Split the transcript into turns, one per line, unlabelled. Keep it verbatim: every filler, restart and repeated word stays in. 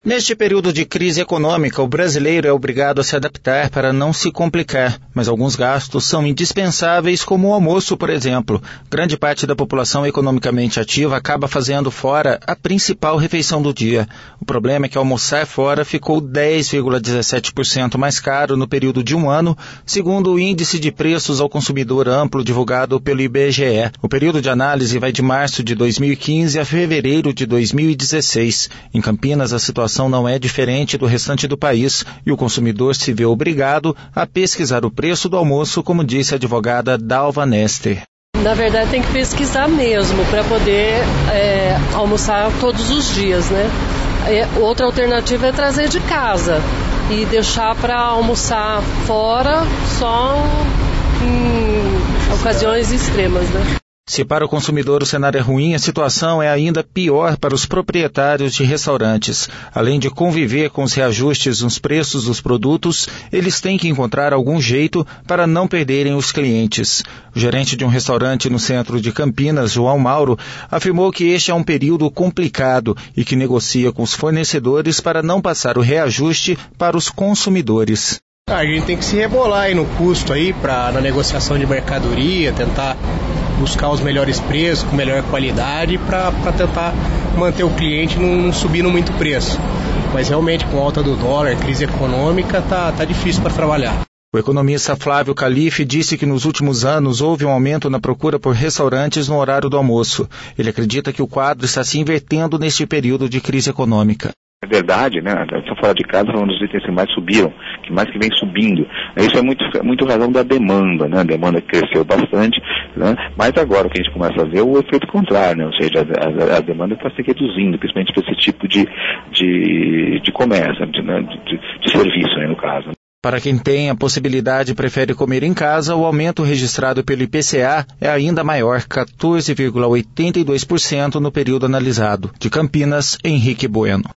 Neste período de crise econômica, o brasileiro é obrigado a se adaptar para não se complicar, mas alguns gastos são indispensáveis, como o almoço, por exemplo. Grande parte da população economicamente ativa acaba fazendo fora a principal refeição do dia. O problema é que almoçar fora ficou dez vírgula dezessete por cento mais caro no período de um ano, segundo o Índice de Preços ao Consumidor Amplo divulgado pelo I B G E. O período de análise vai de março de dois mil e quinze a fevereiro de dois mil e dezesseis. Em Campinas, a situação não é diferente do restante do país e o consumidor se vê obrigado a pesquisar o preço do almoço, como disse a advogada Dalva Nester.
Na verdade, tem que pesquisar mesmo para poder é, almoçar todos os dias, né? É, outra alternativa é trazer de casa e deixar para almoçar fora só em ocasiões extremas, né?
Se para o consumidor o cenário é ruim, a situação é ainda pior para os proprietários de restaurantes. Além de conviver com os reajustes nos preços dos produtos, eles têm que encontrar algum jeito para não perderem os clientes. O gerente de um restaurante no centro de Campinas, João Mauro, afirmou que este é um período complicado e que negocia com os fornecedores para não passar o reajuste para os consumidores.
A gente tem que se rebolar aí no custo aí para na negociação de mercadoria, tentar buscar os melhores preços, com melhor qualidade, para tentar manter o cliente não, não subindo muito o preço. Mas realmente, com a alta do dólar, crise econômica, tá, tá difícil para trabalhar.
O economista Flávio Calife disse que nos últimos anos houve um aumento na procura por restaurantes no horário do almoço. Ele acredita que o quadro está se invertendo neste período de crise econômica.
É verdade, né? Só fora de casa, um dos itens que mais subiram, que mais que vem subindo. Isso é muito, muito razão da demanda, né? A demanda cresceu bastante, né? Mas agora o que a gente começa a ver é o efeito contrário, né? Ou seja, a, a, a demanda está se reduzindo, principalmente para esse tipo de, de, de comércio, de, né? de, de serviço, né? No caso.
Para quem tem a possibilidade e prefere comer em casa, o aumento registrado pelo I P C A é ainda maior, quatorze vírgula oitenta e dois por cento no período analisado. De Campinas, Henrique Bueno.